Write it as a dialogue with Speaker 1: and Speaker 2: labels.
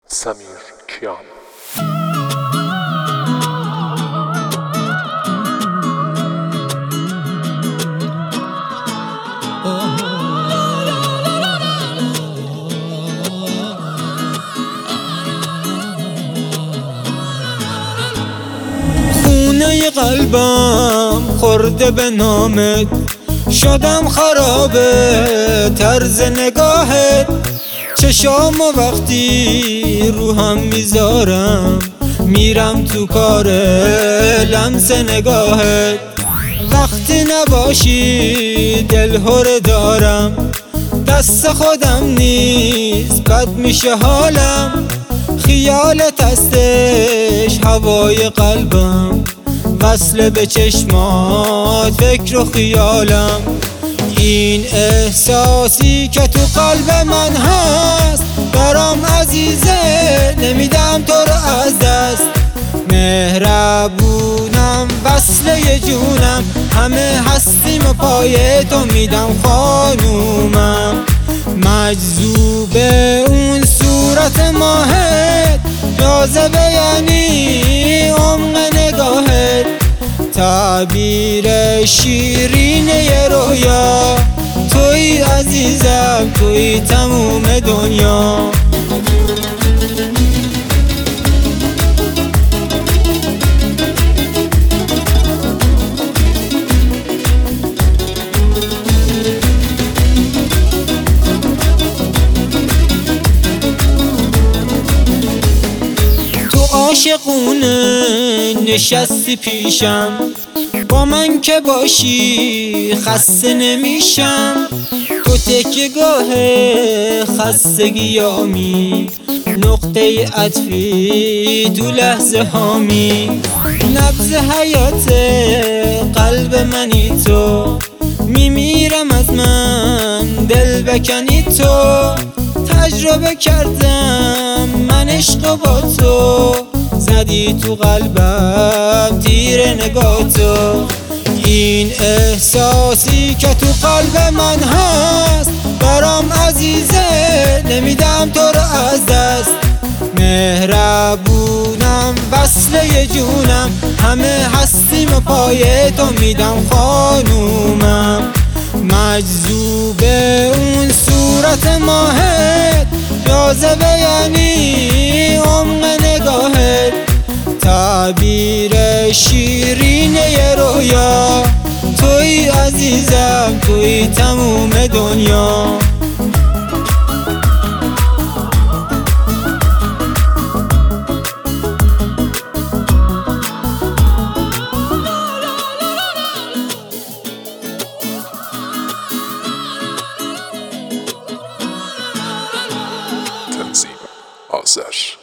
Speaker 1: سمیر کیان.
Speaker 2: خونه قلبم خورده به نامت، شدم خرابه طرز نگاهت. چشامو وقتی رو هم میذارم میرم تو کار لمس نگاهت. وقتی نباشی دلهره دارم، دست خودم نیست بد میشه حالم. خیالت هستش هوای قلبم، وصل به چشمات فکر و خیالم. این احساسی که تو قلب من هست برام عزیزه، نمیدم تو رو از دست. مهربونم وصله جونم، همه هستیم و پای تو میدم خانومم. مجذوب اون صورت ماهت، جاذبه یعنی عمق نگاهت. تعبیر شیرینه رویا، توی عزیزم توی تموم دنیا. عاشقونه نشستی پیشم، با من که باشی خسته نمیشم. تو تکیه گاه خستگیامی، نقطه عطفی تو لحظه هامی. نبض حیات قلب منی تو، میمیرم از من دل بکنی تو. تجربه کردم من عشق با تو، زدی تو قلبم تیر نگاه تو. این احساسی که تو قلب من هست برام عزیزه، نمیدم تو رو از دست. مهربونم وصله جونم، همه هستیم و پای تو میدم خانومم. مجذوب اون صورت ماهت، جاذبه یعنی عمق نگاهت. تعبیر شیرینه رویا، توی عزیزم توی تموم دنیا.
Speaker 1: تنظیم آذر.